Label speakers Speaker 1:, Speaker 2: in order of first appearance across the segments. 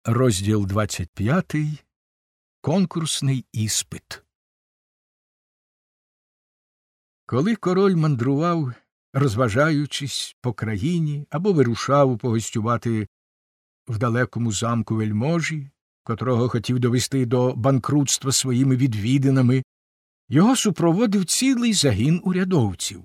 Speaker 1: Розділ 25. Конкурсний іспит. Коли король мандрував, розважаючись по країні, або вирушав погостювати в далекому замку вельможі, котрого хотів довести до банкрутства своїми відвідинами, його супроводив цілий загін урядовців.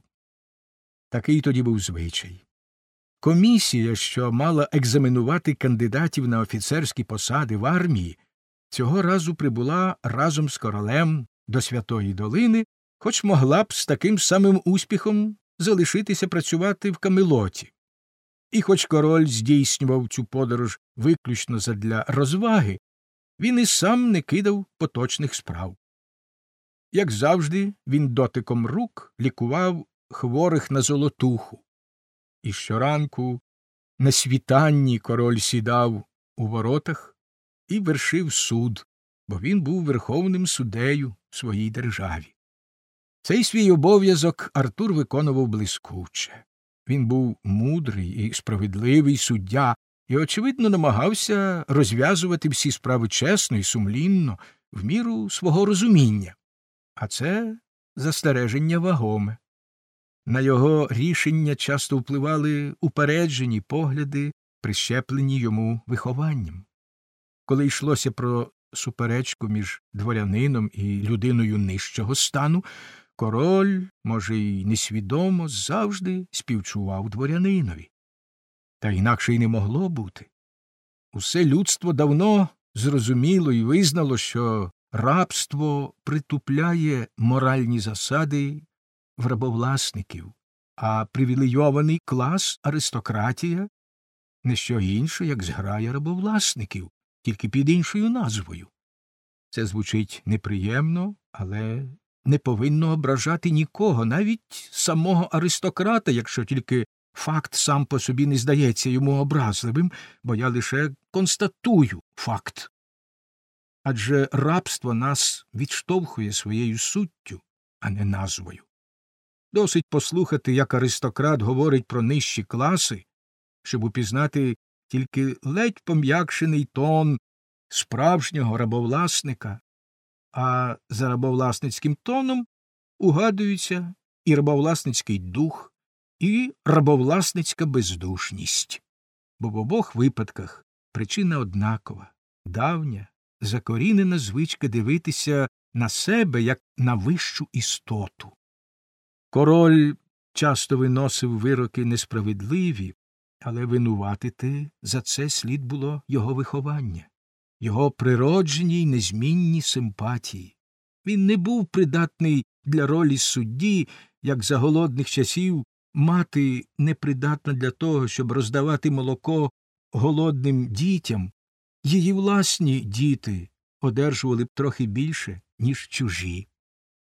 Speaker 1: Такий тоді був звичай. Комісія, що мала екзаменувати кандидатів на офіцерські посади в армії, цього разу прибула разом з королем до Святої Долини, хоч могла б з таким самим успіхом залишитися працювати в Камелоті. І хоч король здійснював цю подорож виключно задля розваги, він і сам не кидав поточних справ. Як завжди, він дотиком рук лікував хворих на золотуху. І щоранку на світанні король сідав у воротах і вершив суд, бо він був верховним суддею в своїй державі. Цей свій обов'язок Артур виконував блискуче. Він був мудрий і справедливий суддя і, очевидно, намагався розв'язувати всі справи чесно і сумлінно, в міру свого розуміння. А це застереження вагоме. На його рішення часто впливали упереджені погляди, прищеплені йому вихованням. Коли йшлося про суперечку між дворянином і людиною нижчого стану, король, може, й несвідомо, завжди співчував дворянинові. Та інакше й не могло бути. Усе людство давно зрозуміло і визнало, що рабство притупляє моральні засади в рабовласників, а привілейований клас, аристократія, – не що інше, як зграя рабовласників, тільки під іншою назвою. Це звучить неприємно, але не повинно ображати нікого, навіть самого аристократа, якщо тільки факт сам по собі не здається йому образливим, бо я лише констатую факт. Адже рабство нас відштовхує своєю суттю, а не назвою. Досить послухати, як аристократ говорить про нижчі класи, щоб упізнати тільки ледь пом'якшений тон справжнього рабовласника, а за рабовласницьким тоном угадуються і рабовласницький дух, і рабовласницька бездушність. Бо в обох випадках причина однакова, давня, закорінена звичка дивитися на себе як на вищу істоту. Король часто виносив вироки несправедливі, але винуватити за це слід було його виховання, його природжені й незмінні симпатії. Він не був придатний для ролі судді, як за голодних часів мати непридатна для того, щоб роздавати молоко голодним дітям. Її власні діти одержували б трохи більше, ніж чужі.